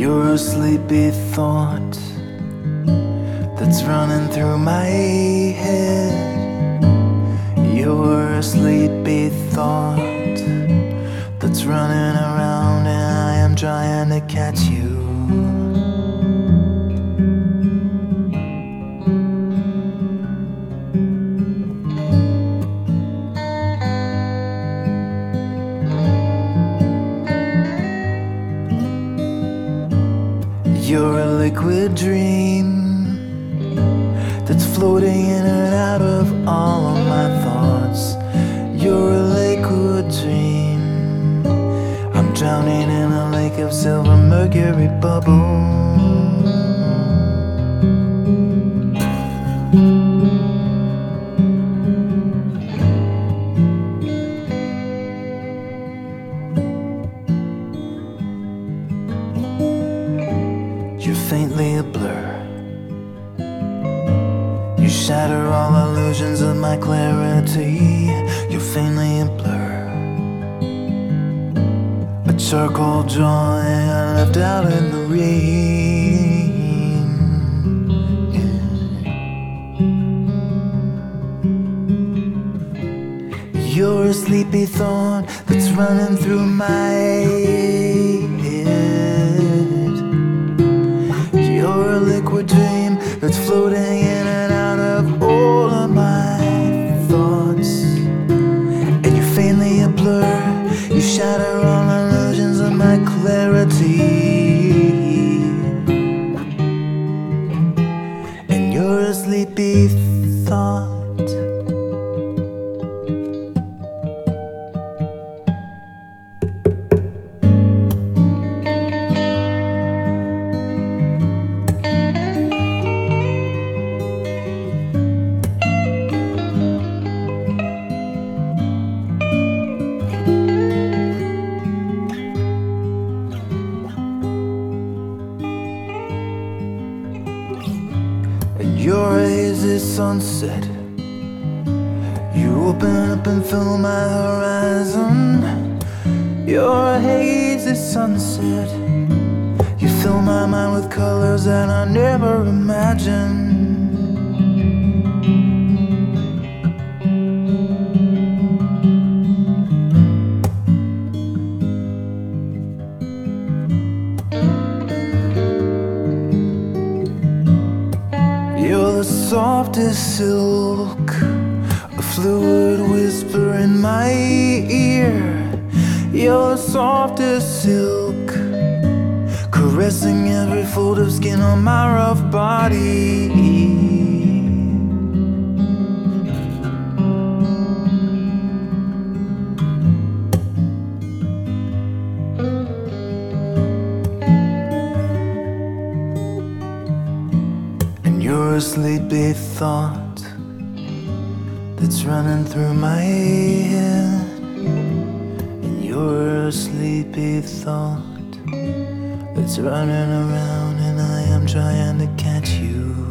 You're a sleepy thought that's running through my head. You're a sleepy thought that's running around, and I am trying to catch you. You're a liquid dream that's floating in and out of all of my thoughts. You're a liquid dream. I'm drowning in a lake of silver mercury bubbles. You're faintly a blur. You shatter all illusions of my clarity. You're faintly a blur, a charcoal drawing I left out in the rain. You're a sleepy thought that's running through my head. You're a liquid dream that's floating in and out of all of my thoughts. And you're faintly a blur. You shatter all illusions of my clarity. And you're a sleepy thought. You're a hazy sunset. You open up and fill my horizon. You're a hazy sunset. You fill my mind with colors that I never imagined. You're the softest silk, a fluid whisper in my ear. You're the softest silk, caressing every fold of skin on my rough body. You're a sleepy thought that's running through my head. And you're a sleepy thought that's running around, and I am trying to catch you.